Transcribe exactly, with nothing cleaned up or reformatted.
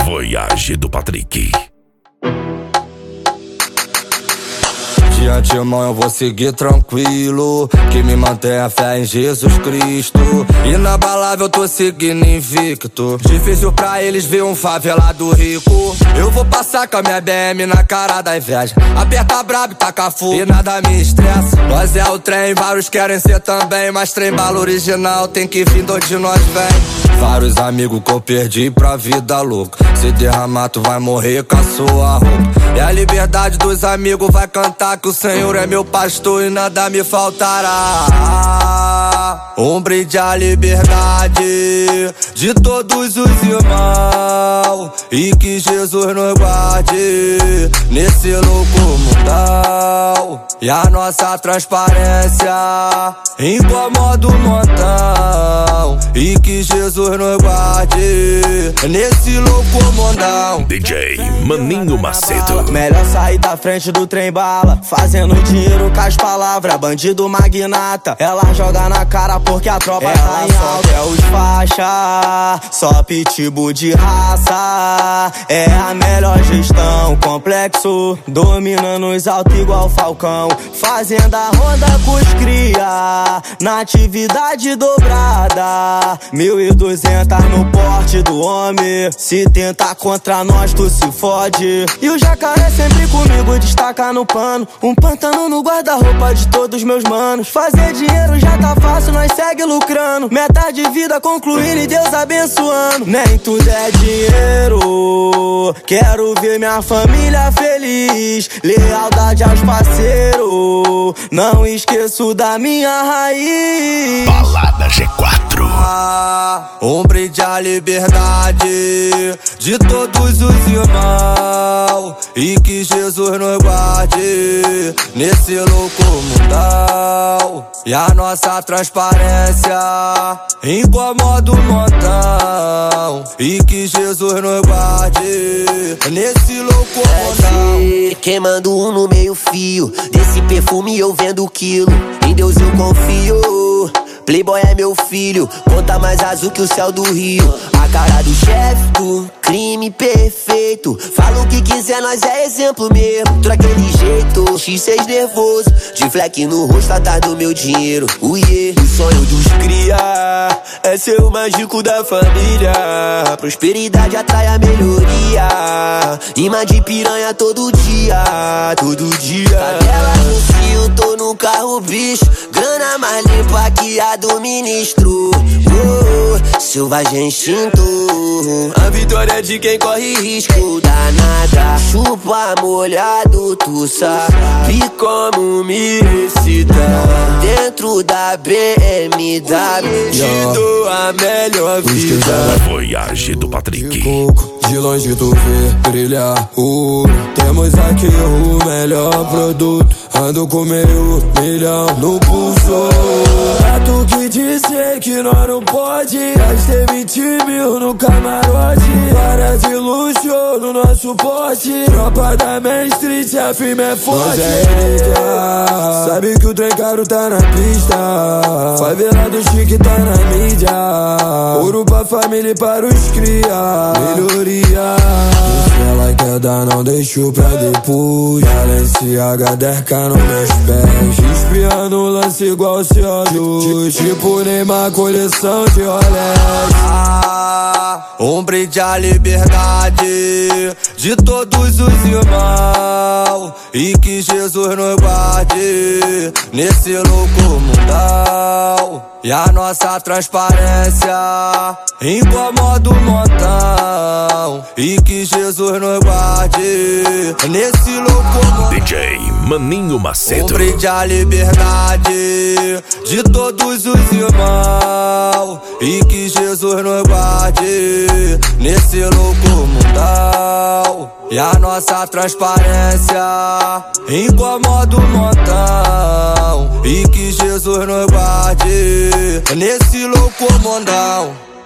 Voyage do Patrick. De antemão eu vou seguir tranquilo, que me mantém a fé em Jesus Cristo. Inabalável eu tô seguindo invicto. Difícil pra eles ver um favelado rico. Eu vou passar com a minha B M na cara da inveja. Aperta brabo e taca fogo e nada me estressa. Nós é o trem, vários querem ser também, mas trem bala original tem que vir de onde nós vem. Vários amigos que eu perdi pra vida louca. Se derramar tu vai morrer com a sua roupa. E a liberdade dos amigos vai cantar que o Senhor é meu pastor e nada me faltará. Um brinde à liberdade de todos os irmãos, e que Jesus nos guarde nesse louco mundão. E a nossa transparência incomoda o montão, e que Jesus nos guarde nesse louco mundão. D J Maninho Macedo. Melhor sair da frente do trem bala, fazendo dinheiro com as palavras. Bandido magnata, ela joga na cara porque a tropa ela tá em alta. É os faixa, só pitbull de raça. É a melhor gestão, complexo, dominando os altos igual Falcão. Fazenda ronda com os cria, na atividade dobrada. Mil e duzentas no porte do homem, se tentar contra nós tu se fode. E o jacaré sempre comigo, destaca no pano. Um pantano no guarda-roupa de todos meus manos. Fazer dinheiro já tá fácil, nós segue lucrando. Meta de vida concluindo e Deus abençoando. Nem tudo é dinheiro, quero ver minha família feliz. Lealdade aos parceiros, não esqueço da minha raiz. Balada G quatro. Um brinde à liberdade de todos os irmãos, e que Jesus nos guarde nesse louco mundão. E a nossa transparência incomoda o montão, e que Jesus nos guarde nesse louco mundão. Queimando um no meio fio, desse perfume eu vendo o quilo. Em Deus eu confio, Playboy é meu filho, conta mais azul que o céu do Rio. A cara do chefe do crime perfeito, fala o que quiser, nós é exemplo mesmo. Tô aquele jeito, X seis nervoso, de fleck no rosto atrás do meu dinheiro. Uiê, o sonho dos cria é ser o mágico da família. Prosperidade atrai a melhoria, imã de piranha todo dia, todo dia. Cadela no fio, tô no carro bicho, grana mais limpa que a do ministro. Oh, selvagem instinto, a vitória é de quem corre risco. Danada, chupa molhado, tu sabe como me excita. Dentro da B M W te dou a melhor vida. Voyage do Patrick. De longe tu vê brilhar o ouro. Temos aqui o melhor produto. Ando com meio milhão no pulso. É tu que disse que nós não pode. Gastei vinte mil no camarote. Várias de luxo no nosso pote. Tropa da Main Street, a firme é forte. É, sabe que o trem caro tá na pista. Favelado chique tá na mídia. Ouro pra família e para os cria. Melhoria. Se ela quer dar, não deixo pra depois. Balenciaga dez K nos meus pés. Espiando o lance igual C O dois. Tipo Neymar, coleção de Rolex. Um brinde à liberdade de todos os irmãos, e que Jesus nos guarde nesse louco mundão. E a nossa transparência incomoda o montão, e que Jesus nos guarde nesse louco mundão. D J Maninho Macedo. Um brinde à liberdade de todos os irmãos, e que Jesus nos guarde nesse louco mundão. E a nossa transparência incomoda o montão, e que Jesus nos guarde nesse louco mundão.